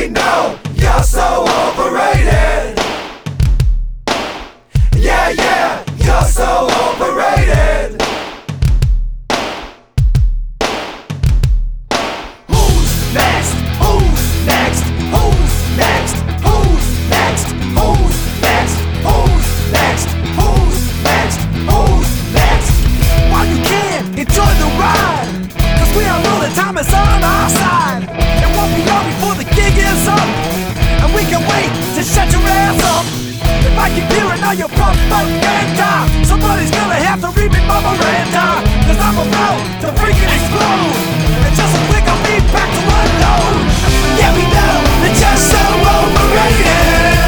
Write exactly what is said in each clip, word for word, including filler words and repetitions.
know you're so overrated. Yeah, yeah, you're so overrated. Who's next? Who's next? Who's next? Who's next? Who's next? Who's next? Who's next? Who's next? While you can, enjoy the ride, cause we all know that time is on our side. It won't be long before the gig is up, and we can wait to shut your ass up. If I keep hearing all your propaganda, somebody's gonna have to read me my Miranda, cause I'm about to freaking explode, and just a click I'll be back to unload. Yeah, we know that you're so overrated.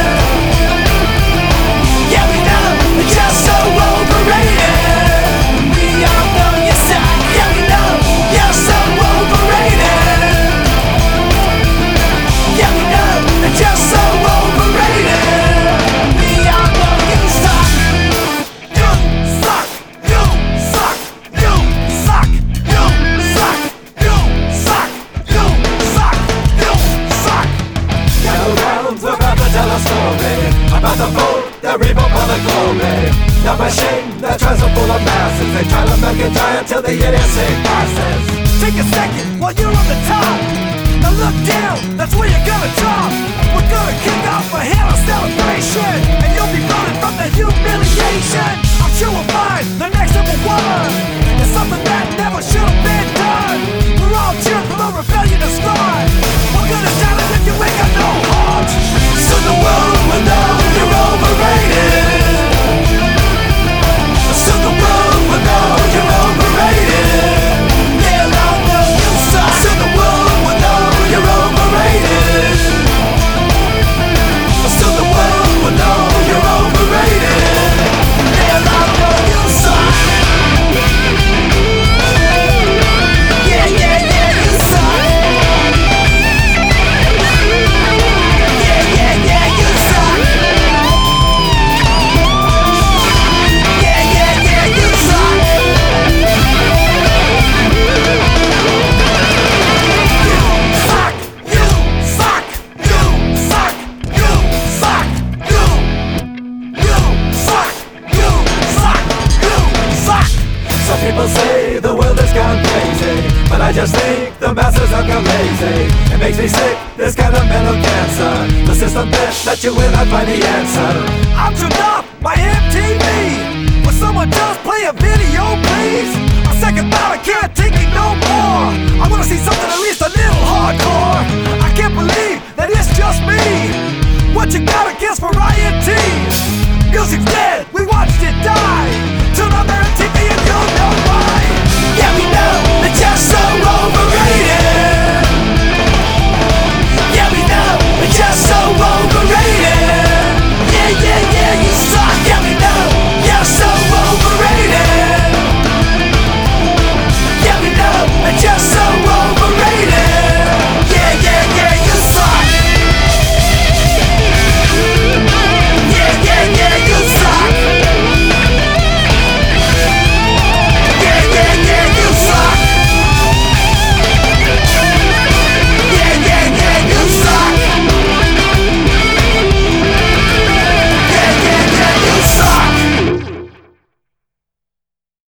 Yeah, we know that you're so overrated. We all know you suck. Yeah, we know you're so overrated. Yeah, we know that you're so overrated. We all know you suck. You suck. You suck. You suck. You suck. You suck. You suck. You suck. Battlegrounds, we're about to tell a story about the vote that revolt for the glory. The machine that tries to fool the masses. They try to make it giant till the idiocy passes. Take a second while you're on the top. Now look down, that's where you're gonna drop. We're gonna kick off a hell of celebration, and you'll be running from the humiliation. I'm sure we'll find the next number one. It's something that never should have been done. We're all cheering for the rebellion to start. We're gonna shout it if you ain't got no heart. So the world will know you're overrated. So the world will know you're overrated. They'll all know you suck. So the world will know you're overrated. So the world will know you're overrated. They'll all know you suck. Yeah, yeah, yeah, you suck. Yeah, yeah, yeah, you suck. Yeah, yeah, yeah, you suck. You suck, you suck, you suck, you suck, you, you suck, you suck, you suck. Some people say the world has gone crazy, but I just think the masses have gone lazy. It makes me sick, this kind of mental cancer. The system that let you in, I find the answer. I'm turned off my M T V. Will someone just play a video, please? A second thought, I can't take it no more. I wanna see something at least a little hardcore. I can't believe that it's just me. What you got against variety? Music's dead.